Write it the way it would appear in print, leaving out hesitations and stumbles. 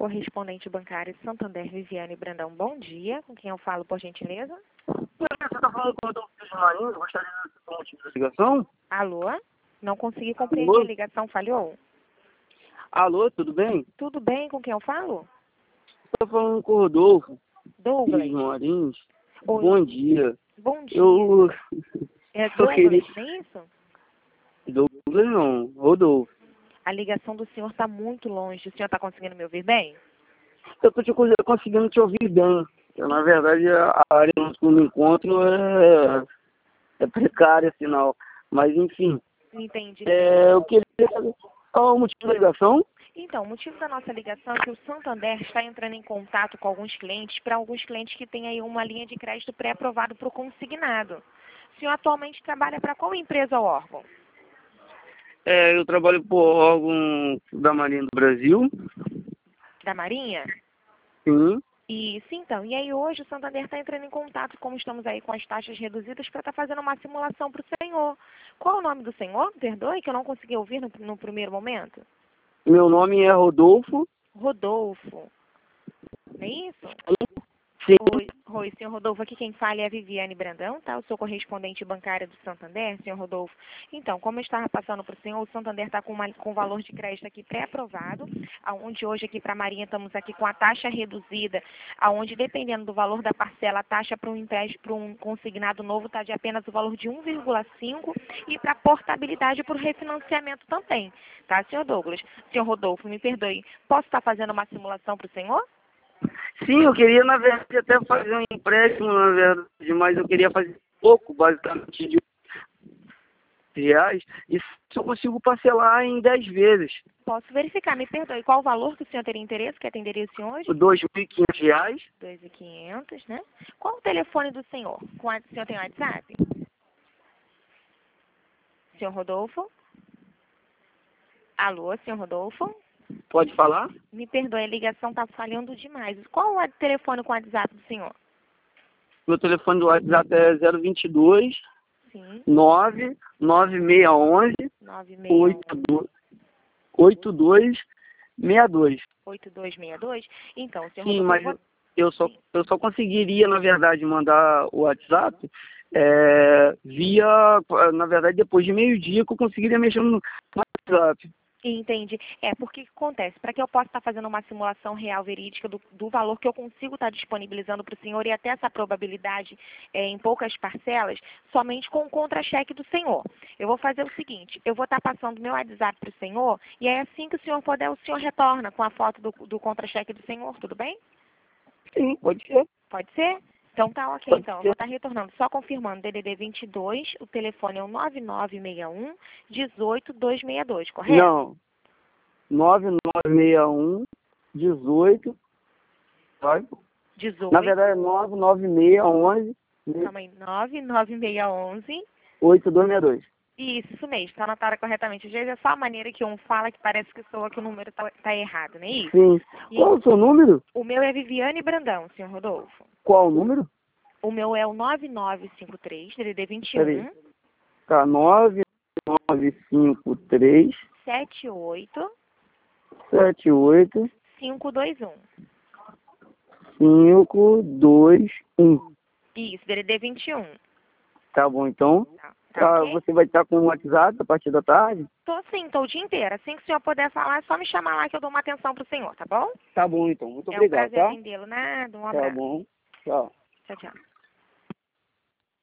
correspondente bancário Santander, Viviane Brandão. Bom dia. Com quem eu falo, por gentileza? Você está falando com o Dr. Marinho? Eu gostaria de saber o motivo da ligação. Alô? Não consegui compreender, Alô? a ligação falhou. Alô, tudo bem? Tudo bem? Com quem eu falo? Estou falando com o Rodolfo Douglas. Marins. Oi. Bom dia. Bom dia. Eu Douglas, queria... não é isso? Douglas não, Rodolfo. A ligação do senhor está muito longe. O senhor está conseguindo me ouvir bem? Eu estou conseguindo te ouvir bem. Na verdade, a área onde eu me encontro é precária, sinal. Mas, enfim, Entendi. eu queria saber qual é o motivo da ligação. Então, o motivo da nossa ligação é que o Santander está entrando em contato com alguns clientes, para alguns clientes que têm aí uma linha de crédito pré-aprovado para o consignado. O senhor atualmente trabalha para qual empresa ou órgão? Eu trabalho por órgão da Marinha do Brasil. Da Marinha? Sim. E sim, então. E aí hoje o Santander está entrando em contato, como estamos aí com as taxas reduzidas, para estar fazendo uma simulação para o senhor. Qual é o nome do senhor? Perdoe, que eu não consegui ouvir no primeiro momento. Meu nome é Rodolfo. Rodolfo. Não é isso? Sim. Oi, senhor Rodolfo, aqui quem fala é a Viviane Brandão, tá? Eu sou correspondente bancária do Santander, senhor Rodolfo. Então, como eu estava passando para o senhor, o Santander está com valor de crédito aqui pré-aprovado, aonde hoje aqui para a Marinha estamos aqui com a taxa reduzida, aonde dependendo do valor da parcela, a taxa para um empréstimo, para um consignado novo está de apenas o valor de 1,5 e para portabilidade para o refinanciamento também, tá, senhor Douglas? Senhor Rodolfo, me perdoe, posso estar fazendo uma simulação para o senhor? Sim, eu queria, na verdade, até fazer um empréstimo, na verdade, mas eu queria fazer pouco, basicamente, de reais, e se eu consigo parcelar em 10 vezes. Posso verificar, me perdoe. Qual o valor que o senhor teria interesse, que atenderia o senhor hoje? R$ 2.500. 2.500, né? Qual o telefone do senhor? O senhor tem WhatsApp? Senhor Rodolfo? Alô, senhor Rodolfo? Pode falar? Me perdoe, a ligação está falhando demais. Qual o telefone com o WhatsApp do senhor? Meu telefone do WhatsApp é 022 Sim. 99611 961 8262. 8262? Então, senhor Sim, Rodolfo, mas eu só conseguiria, na verdade, mandar o WhatsApp via, na verdade, depois de meio-dia que eu conseguiria mexer no WhatsApp. entendi. Porque o que acontece? Para que eu possa estar fazendo uma simulação real, verídica, do valor que eu consigo estar disponibilizando para o senhor e até essa probabilidade em poucas parcelas, somente com o contra-cheque do senhor. Eu vou fazer o seguinte, eu vou estar passando meu WhatsApp para o senhor e aí assim que o senhor puder, o senhor retorna com a foto do contra-cheque do senhor, tudo bem? Sim, pode ser. Pode ser? Então tá ok, Pode então. Eu ser. vou estar retornando. Só confirmando, DDD 22, o telefone é o 9961 18262, correto? Não, 9961 18, sabe? 18. Na verdade é 99611 Calma aí, 99611. 8262. Isso mesmo, está anotada corretamente. Às vezes é só a maneira que um fala que parece que soa que o número tá errado, não é isso? Sim. Qual é o seu número? O meu é Viviane Brandão, senhor Rodolfo. Qual o número? O meu é o 9953, DDD 21, Peraí. Tá, 9953 78 78 521. 521. Isso, DDD 21. Tá bom, então. Tá ok? Você vai estar com o WhatsApp a partir da tarde? Tô sim, tô o dia inteiro. Assim que o senhor puder falar, é só me chamar lá que eu dou uma atenção pro senhor, tá bom? Tá bom, então. Muito É um obrigado, prazer tá? atendê-lo. Nada, um Tá abraço. bom. Tchau. Tchau, tchau.